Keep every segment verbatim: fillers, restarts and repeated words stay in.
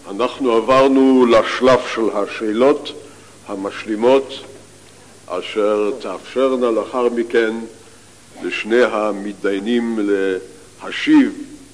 אנחנו עברנו לשלב של השאלות המשלימות, אשר תאפשרנה לאחר מכן לשני המתדיינים להשיב.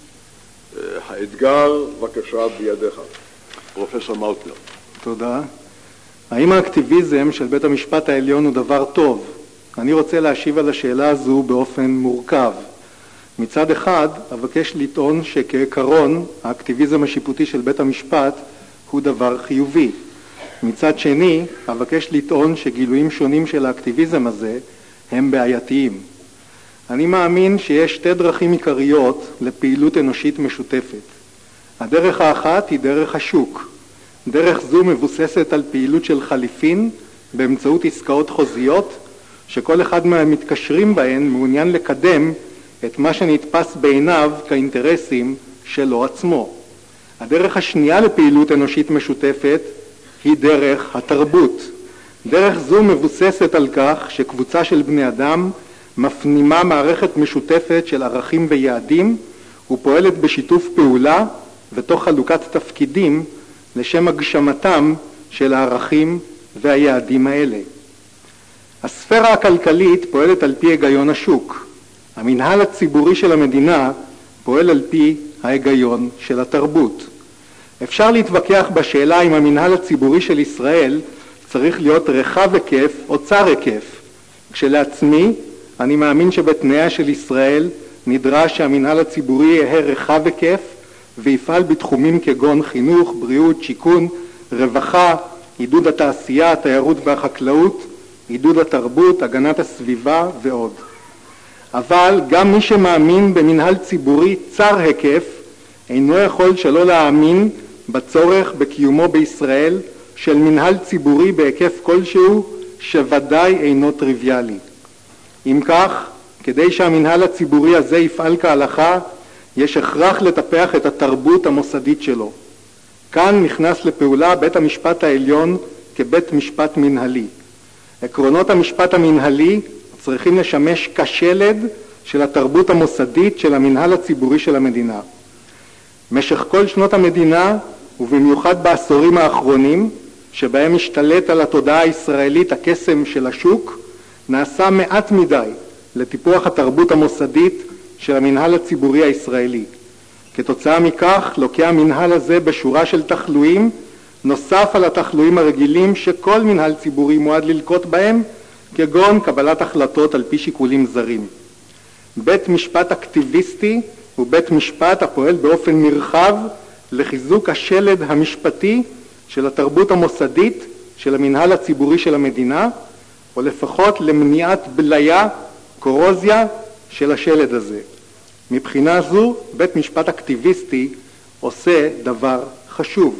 האתגר, בבקשה, בידיך. פרופסור מאוטנר. תודה. האם האקטיביזם של בית המשפט העליון הוא דבר טוב? אני רוצה להשיב על השאלה הזו באופן מורכב. מצד אחד, אבקש לטעון שכעיקרון האקטיביזם השיפוטי של בית המשפט הוא דבר חיובי. מצד שני, אבקש לטעון שגילויים שונים של האקטיביזם הזה הם בעייתיים. אני מאמין שיש שתי דרכים עיקריות לפעילות אנושית משותפת. הדרך האחת היא דרך השוק. דרך זו מבוססת על פעילות של חליפין באמצעות עסקאות חוזיות, שכל אחד מהמתקשרים בהן מעוניין לקדם את מה שנתפס בעיניו כאינטרסים שלו עצמו. הדרך השנייה לפעילות אנושית משותפת היא דרך התרבות. דרך זו מבוססת על כך שקבוצה של בני אדם מפנימה מערכת משותפת של ערכים ויעדים ופועלת בשיתוף פעולה ותוך חלוקת תפקידים לשם הגשמתם של הערכים והיעדים האלה. הספירה הכלכלית פועלת על פי היגיון השוק. המנהל הציבורי של המדינה פועל על פי ההיגיון של התרבות. אפשר להתווכח בשאלה אם המנהל הציבורי של ישראל צריך להיות רחב היקף או צר היקף. כשלעצמי, אני מאמין שבתנאיה של ישראל נדרש שהמנהל הציבורי יהיה רחב היקף ויפעל בתחומים כגון חינוך, בריאות, שיכון, רווחה, עידוד התעשייה, התיירות והחקלאות, עידוד התרבות, הגנת הסביבה ועוד. אבל גם מי שמאמין במנהל ציבורי צר היקף אינו יכול שלא להאמין בצורך בקיומו בישראל של מנהל ציבורי בהיקף כלשהו שוודאי אינו טריוויאלי. אם כך, כדי שהמנהל הציבורי הזה יפעל כהלכה, יש הכרח לטפח את התרבות המוסדית שלו. כאן נכנס לפעולה בית המשפט העליון כבית משפט מנהלי. עקרונות המשפט המנהלי צריכים לשמש כשלד של התרבות המוסדית של המנהל הציבורי של המדינה. משך כל שנות המדינה, ובמיוחד בעשורים האחרונים, שבהם משתלט על התודעה הישראלית הקסם של השוק, נעשה מעט מדי לטיפוח התרבות המוסדית של המנהל הציבורי הישראלי. כתוצאה מכך לוקח המנהל הזה בשורה של תחלואים, נוסף על התחלואים הרגילים שכל מנהל ציבורי מועד ללקות בהם, כגון קבלת החלטות על פי שיקולים זרים. בית משפט אקטיביסטי הוא בית משפט הפועל באופן נרחב לחיזוק השלד המשפטי של התרבות המוסדית של המנהל הציבורי של המדינה, או לפחות למניעת בליה, קורוזיה של השלד הזה. מבחינה זו, בית משפט אקטיביסטי עושה דבר חשוב.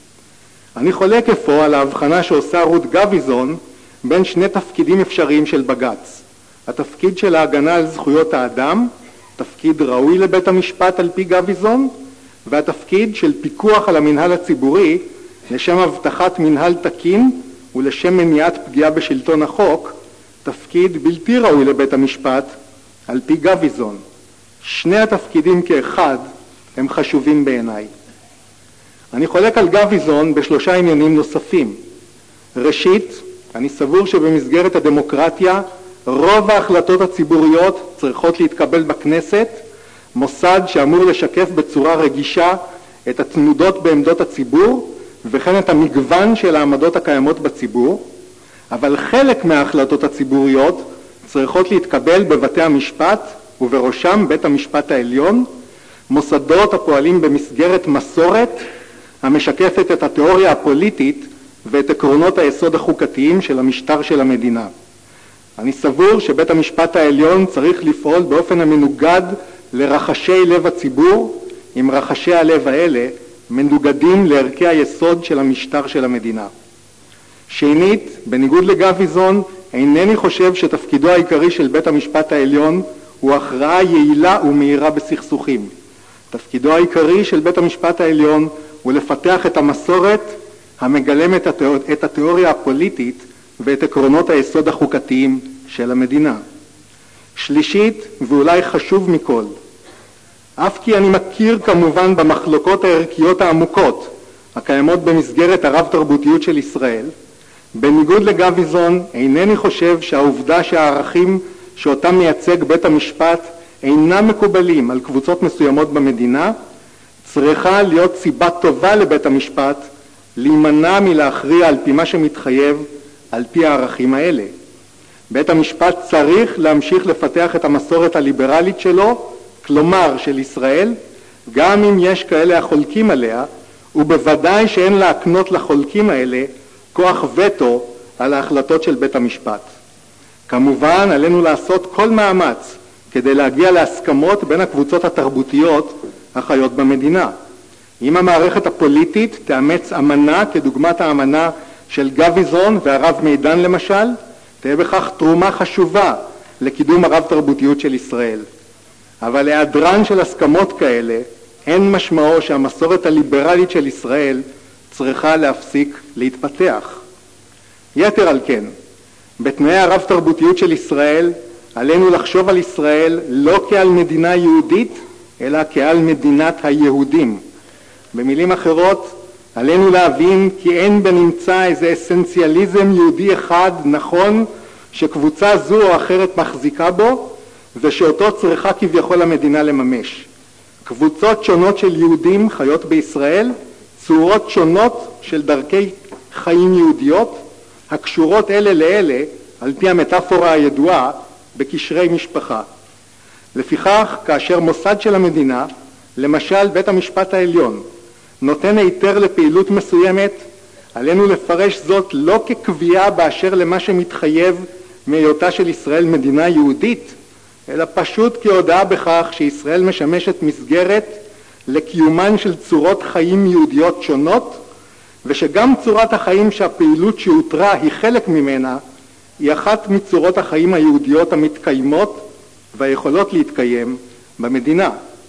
אני חולק אפוא על ההבחנה שעושה רות גביזון בין שני תפקידים אפשריים של בג"ץ. התפקיד של ההגנה על זכויות האדם, תפקיד ראוי לבית המשפט על פי גביזון, והתפקיד של פיקוח על המנהל הציבורי לשם הבטחת מנהל תקין ולשם מניעת פגיעה בשלטון החוק, תפקיד בלתי ראוי לבית המשפט על פי גביזון. שני התפקידים כאחד הם חשובים בעיניי. אני חולק על גביזון בשלושה עניינים נוספים. ראשית, אני סבור שבמסגרת הדמוקרטיה רוב ההחלטות הציבוריות צריכות להתקבל בכנסת, מוסד שאמור לשקף בצורה רגישה את התנודות בעמדות הציבור וכן את המגוון של העמדות הקיימות בציבור, אבל חלק מההחלטות הציבוריות צריכות להתקבל בבתי המשפט ובראשם בית המשפט העליון, מוסדות הפועלים במסגרת מסורת המשקפת את התיאוריה הפוליטית ואת עקרונות היסוד החוקתיים של המשטר של המדינה. אני סבור שבית המשפט העליון צריך לפעול באופן המנוגד לרחשי לב הציבור, אם רחשי הלב האלה מנוגדים לערכי היסוד של המשטר של המדינה. שנית, בניגוד לגביזון, אינני חושב שתפקידו העיקרי של בית המשפט העליון הוא הכרעה יעילה ומהירה בסכסוכים. תפקידו העיקרי של בית המשפט העליון הוא לפתח את המסורת המגלמת את התיאוריה הפוליטית ואת עקרונות היסוד החוקתיים של המדינה. שלישית, ואולי חשוב מכל, אף כי אני מכיר כמובן במחלוקות הערכיות העמוקות הקיימות במסגרת הרב-תרבותיות של ישראל, בניגוד לגביזון, אינני חושב שהעובדה שהערכים שאותם מייצג בית המשפט אינם מקובלים על קבוצות מסוימות במדינה, צריכה להיות סיבה טובה לבית המשפט להימנע מלהכריע על פי מה שמתחייב על פי הערכים האלה. בית המשפט צריך להמשיך לפתח את המסורת הליברלית שלו, כלומר של ישראל, גם אם יש כאלה החולקים עליה, ובוודאי שאין להקנות לחולקים האלה כוח וטו על ההחלטות של בית המשפט. כמובן, עלינו לעשות כל מאמץ כדי להגיע להסכמות בין הקבוצות התרבותיות החיות במדינה. אם המערכת הפוליטית תאמץ אמנה כדוגמת האמנה של גביזון והרב מידן למשל, תהיה בכך תרומה חשובה לקידום הרב-תרבותיות של ישראל. אבל להיעדרן של הסכמות כאלה אין משמעו שהמסורת הליברלית של ישראל צריכה להפסיק להתפתח. יתר על כן, בתנאי הרב-תרבותיות של ישראל עלינו לחשוב על ישראל לא כעל מדינה יהודית, אלא כעל מדינת היהודים. במילים אחרות, עלינו להבין כי אין בנמצא איזה אסנציאליזם יהודי אחד נכון שקבוצה זו או אחרת מחזיקה בו ושאותו צריכה כביכול המדינה לממש. קבוצות שונות של יהודים חיות בישראל, צורות שונות של דרכי חיים יהודיות, הקשורות אלה לאלה על פי המטאפורה הידועה בקשרי משפחה. לפיכך, כאשר מוסד של המדינה, למשל בית המשפט העליון, נותן היתר לפעילות מסוימת, עלינו לפרש זאת לא כקביעה באשר למה שמתחייב מהיותה של ישראל מדינה יהודית, אלא פשוט כהודעה בכך שישראל משמשת מסגרת לקיומן של צורות חיים יהודיות שונות, ושגם צורת החיים שהפעילות שהותרה היא חלק ממנה, היא אחת מצורות החיים היהודיות המתקיימות והיכולות להתקיים במדינה.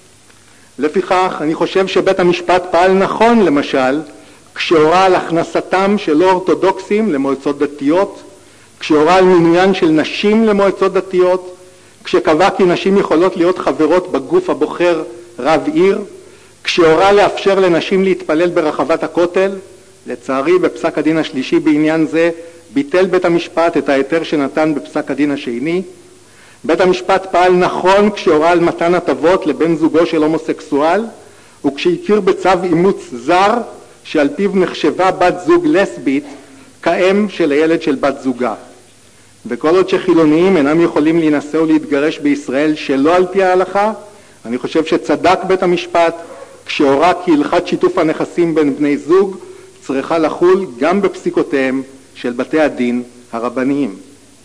לפיכך, אני חושב שבית המשפט פעל נכון, למשל, כשהורה על הכנסתם של לא אורתודוקסים למועצות דתיות, כשהורה על מינוין של נשים למועצות דתיות, כשקבע כי נשים יכולות להיות חברות בגוף הבוחר רב עיר, כשהורה לאפשר לנשים להתפלל ברחבת הכותל. לצערי, בפסק הדין השלישי בעניין זה ביטל בית המשפט את ההיתר שנתן בפסק הדין השני. בית המשפט פעל נכון כשהורה על מתן הטבות לבן זוגו של הומוסקסואל, וכשהכיר בצו אימוץ זר שעל פיו נחשבה בת זוג לסבית כאם של הילד של בת זוגה. וכל עוד שחילוניים אינם יכולים להינשא ולהתגרש בישראל שלא על פי ההלכה, אני חושב שצדק בית המשפט כשהורה כי הלכת שיתוף הנכסים בין בני זוג צריכה לחול גם בפסיקותיהם של בתי הדין הרבניים.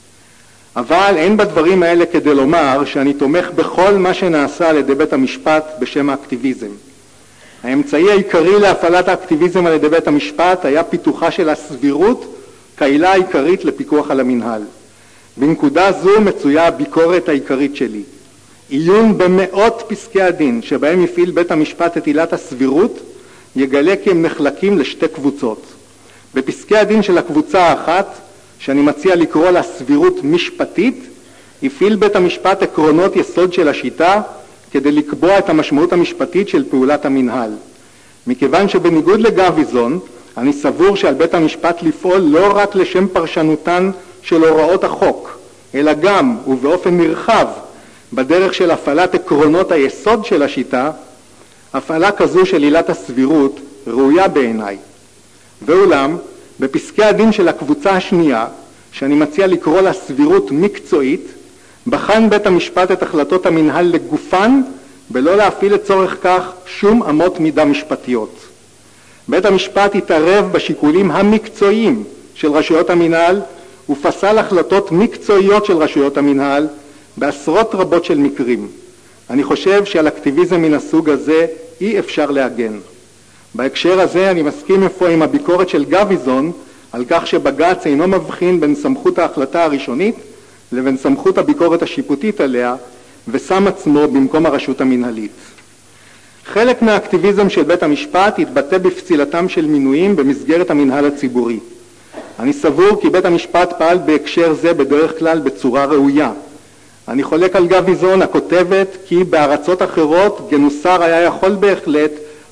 אבל אין בדברים האלה כדי לומר שאני תומך בכל מה שנעשה על ידי בית המשפט בשם האקטיביזם. האמצעי העיקרי להפעלת האקטיביזם על ידי בית המשפט היה פיתוחה של הסבירות כעילה העיקרית לפיקוח על המנהל. בנקודה זו מצויה הביקורת העיקרית שלי. עיון במאות פסקי הדין שבהם הפעיל בית המשפט את עילת הסבירות יגלה כי הם נחלקים לשתי קבוצות. בפסקי הדין של הקבוצה האחת, שאני מציע לקרוא לה סבירות משפטית, הפעיל בית המשפט עקרונות יסוד של השיטה כדי לקבוע את המשמעות המשפטית של פעולת המנהל. מכיוון שבניגוד לגביזון, אני סבור שעל בית המשפט לפעול לא רק לשם פרשנותן של הוראות החוק, אלא גם ובאופן נרחב בדרך של הפעלת עקרונות היסוד של השיטה, הפעלה כזו של עילת הסבירות ראויה בעיניי. ואולם, בפסקי הדין של הקבוצה השנייה, שאני מציע לקרוא לה סבירות מקצועית, בחן בית המשפט את החלטות המנהל לגופן, בלא להפעיל לצורך כך שום אמות מידה משפטיות. בית המשפט התערב בשיקולים המקצועיים של רשויות המנהל, ופסל החלטות מקצועיות של רשויות המנהל בעשרות רבות של מקרים. אני חושב שעל אקטיביזם מן הסוג הזה אי אפשר להגן. בהקשר הזה אני מסכים אפוא עם הביקורת של גביזון על כך שבג"ץ אינו מבחין בין סמכות ההחלטה הראשונית לבין סמכות הביקורת השיפוטית עליה, ושם עצמו במקום הרשות המנהלית. חלק מהאקטיביזם של בית המשפט התבטא בפסילתם של מינויים במסגרת המנהל הציבורי. אני סבור כי בית המשפט פעל בהקשר זה בדרך כלל בצורה ראויה. אני חולק על גביזון הכותבת כי בארצות אחרות גנוסר היה יכול בהחלט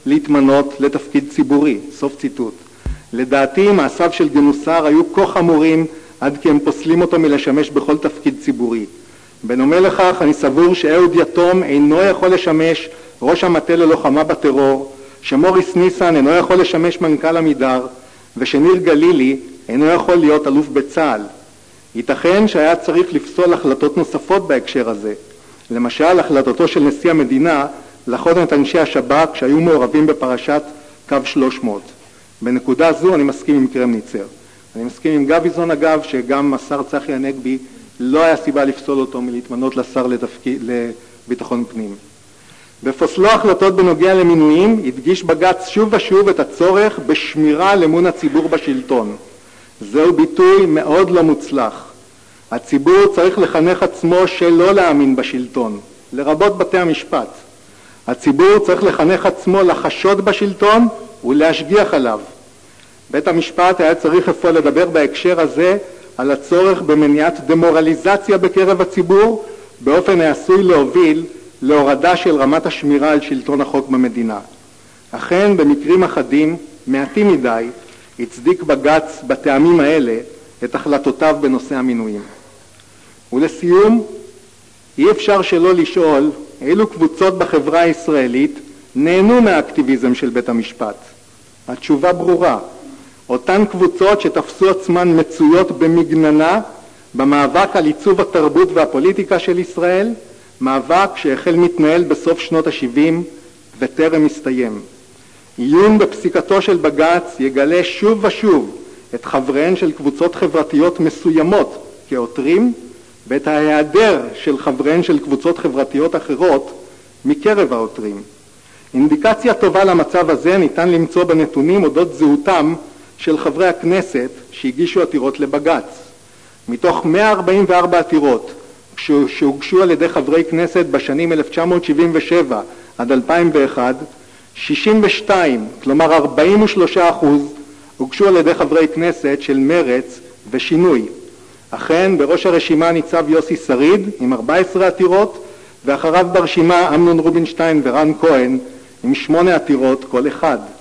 להתמנות לתפקיד ציבורי. סוף ציטוט. לדעתי מעשיו של גינוסר היו כה חמורים עד כי הם פוסלים אותו מלשמש בכל תפקיד ציבורי. בנומר לכך אני סבור שאהוד יתום אינו יכול לשמש ראש המטה ללוחמה בטרור, שמוריס ניסן אינו יכול לשמש מנכ"ל עמידר, ושניר גלילי אינו יכול להיות אלוף בצה"ל. ייתכן שהיה צריך לפסול החלטות נוספות בהקשר הזה, למשל החלטתו של נשיא המדינה לחון את אנשי השב"כ שהיו מעורבים בפרשת קו שלוש מאות. בנקודה זו אני מסכים עם קרמניצר. אני מסכים עם גביזון אגב שגם השר צחי הנגבי לא היה סיבה לפסול אותו מלהתמנות לשר לתפקיד, לביטחון פנים. בפוסלו החלטות בנוגע למינויים הדגיש בג"ץ שוב ושוב את הצורך בשמירה על אמון הציבור בשלטון. זהו ביטוי מאוד לא מוצלח. הציבור צריך לחנך עצמו שלא להאמין בשלטון, לרבות בתי המשפט. הציבור צריך לחנך עצמו לחשוד בשלטון ולהשגיח עליו. בית המשפט היה צריך אפוא לדבר בהקשר הזה על הצורך במניעת דמורליזציה בקרב הציבור, באופן העשוי להוביל להורדה של רמת השמירה על שלטון החוק במדינה. אכן, במקרים אחדים, מעטים מדי, הצדיק בג"ץ בטעמים האלה את החלטותיו בנושא המינויים. ולסיום, אי אפשר שלא לשאול אילו קבוצות בחברה הישראלית נהנו מהאקטיביזם של בית המשפט. התשובה ברורה. אותן קבוצות שתפסו עצמן מצויות במגננה במאבק על עיצוב התרבות והפוליטיקה של ישראל, מאבק שהחל מתנהל בסוף שנות ה-שבעים וטרם הסתיים. עיון בפסיקתו של בג"ץ יגלה שוב ושוב את חבריהן של קבוצות חברתיות מסוימות כעותרים, ואת ההיעדר של חבריהן של קבוצות חברתיות אחרות מקרב העותרים. אינדיקציה טובה למצב הזה ניתן למצוא בנתונים אודות זהותם של חברי הכנסת שהגישו עתירות לבג"ץ. מתוך מאה ארבעים וארבע עתירות שהוגשו על ידי חברי כנסת בשנים אלף תשע מאות שבעים ושבע עד אלפיים ואחת, שישים ושתיים, כלומר ארבעים ושלושה אחוז, הוגשו על ידי חברי כנסת של מרץ ושינוי. אכן, בראש הרשימה ניצב יוסי שריד עם ארבע עשרה עתירות, ואחריו ברשימה אמנון רובינשטיין ורן כהן עם שמונה עתירות כל אחד.